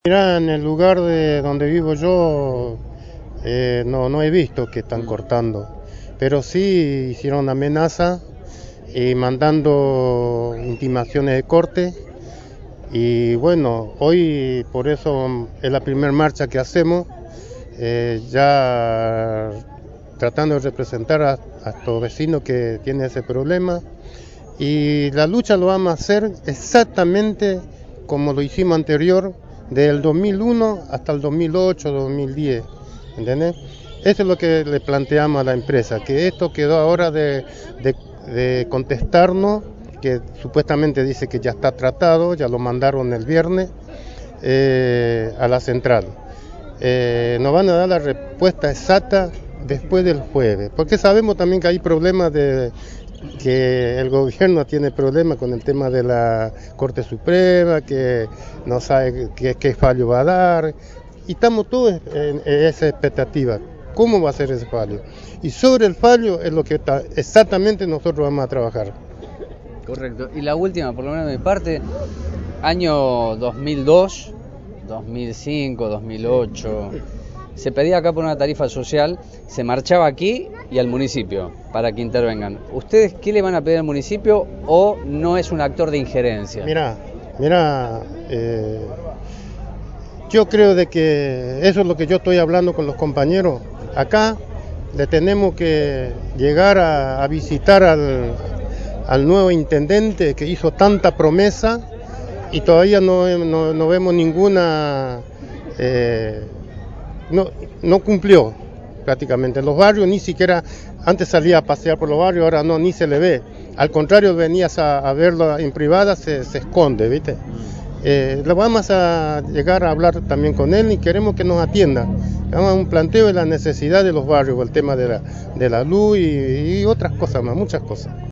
Mira, en el lugar de donde vivo yo no he visto que están cortando, pero sí hicieron amenaza y mandando intimaciones de corte. Y bueno, hoy por eso es la primera marcha que hacemos, ya tratando de representar a estos vecinos que tienen ese problema. Y la lucha lo vamos a hacer exactamente como lo hicimos anterior, del 2001 hasta el 2008, 2010, ¿entendés? Eso es lo que le planteamos a la empresa, que esto quedó ahora de contestarnos, que supuestamente dice que ya está tratado, ya lo mandaron el viernes a la central. Nos van a dar la respuesta exacta después del jueves, porque sabemos también que hay problemas que el gobierno tiene problemas con el tema de la Corte Suprema, que no sabe qué fallo va a dar, y estamos todos en esa expectativa. ¿Cómo va a ser ese fallo? Y sobre el fallo es lo que exactamente nosotros vamos a trabajar. Correcto. Y la última, por lo menos de mi parte, año 2002, 2005, 2008, se pedía acá por una tarifa social, se marchaba aquí y al municipio para que intervengan. ¿Ustedes qué le van a pedir al municipio o no es un actor de injerencia? Mira, yo creo de que eso es lo que yo estoy hablando con los compañeros. Acá le tenemos que llegar a visitar al nuevo intendente que hizo tanta promesa y todavía no vemos ninguna, no cumplió prácticamente. Los barrios ni siquiera, antes salía a pasear por los barrios, ahora no, ni se le ve. Al contrario, venías a verlo en privada, se esconde, ¿viste? Lo vamos a llegar a hablar también con él y queremos que nos atienda. Hagamos un planteo de la necesidad de los barrios, el tema de la luz y otras cosas más, muchas cosas.